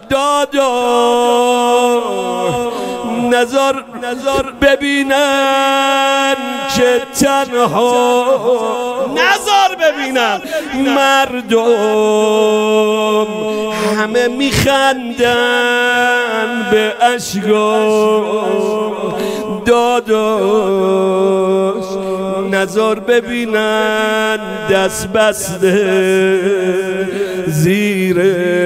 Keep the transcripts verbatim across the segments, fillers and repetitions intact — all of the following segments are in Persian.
داداش نظر نظر ببینن که تنها نظر ببینن مردم همه میخندن به اشکام داداش نظر ببینن دست بسته زیر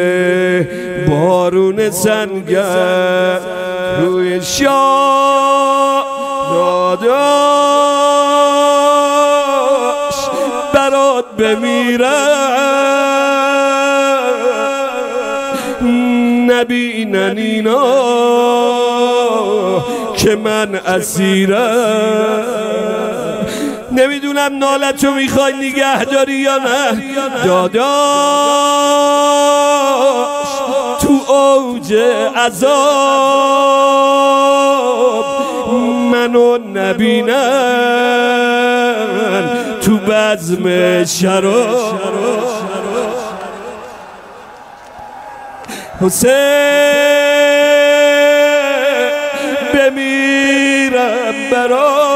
بارون سنگر روی شاه داداش برات بمیرم نبینن اینا که من اسیرم نمیدونم نالتو میخوای نگه داری یا نه داداش تو اوج عذاب منو نبینن تو بزم شراب حسین بمیرم برات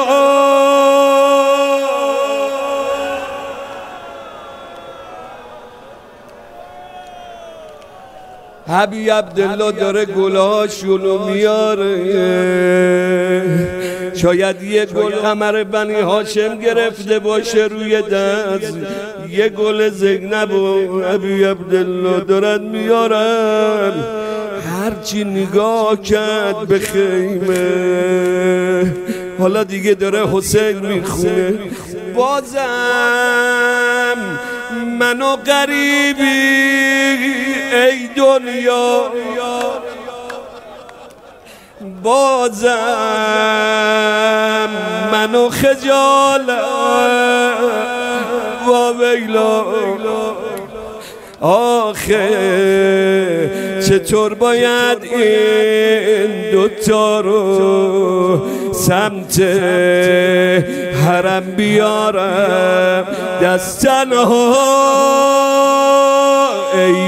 حبی عبدالله داره گلاشونو میاره شاید یه گل قمر بنی هاشم گرفته باشه روی دست یه گل زینب و حبی عبدالله دارن میارن هرچی نگاه کرد به خیمه حالا دیگه داره حسین میخونه بازم منو غریبی ای دنیا بازم منو خجالت و ویلا آخه چطور باید این دوتا رو سمت حرم بیارم دست تنها ای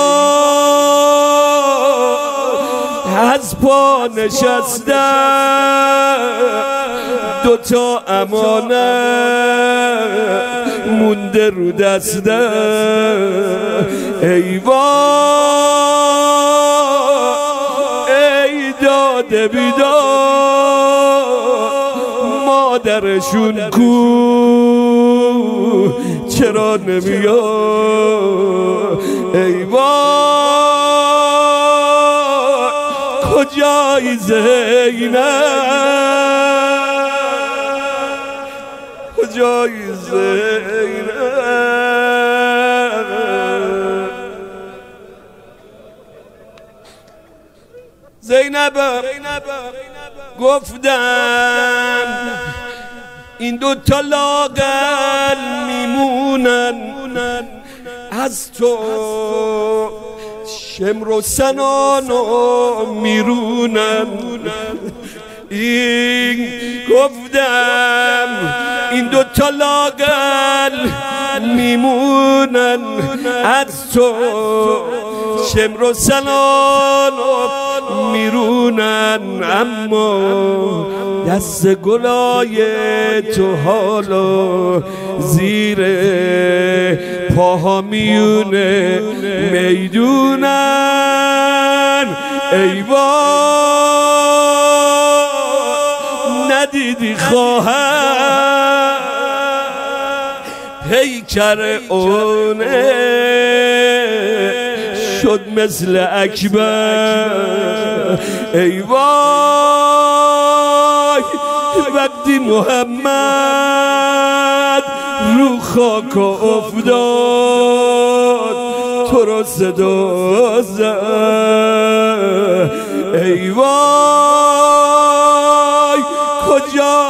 وای از پا نشستم دوتا امانت مونده رو دستم ای وای ای داده بیدار مادرشون کو چرا نمیاد ای وای کجای زینب کجای زینب زینب گفتم این دو تا لاغر میمونن از تو شمر و سنانو میرونن این گفتم این دو تا لاغر میمونن از تو شمر و سنانو میرونن اما دست گلای تو حالا زیر پاها میونه میدونن ای وای ندیدی خواهر پیکر اونه شد مثل اکبر ای وای وقتی محمد رو خاک افتاد تو رو صدا زد ای وای کجا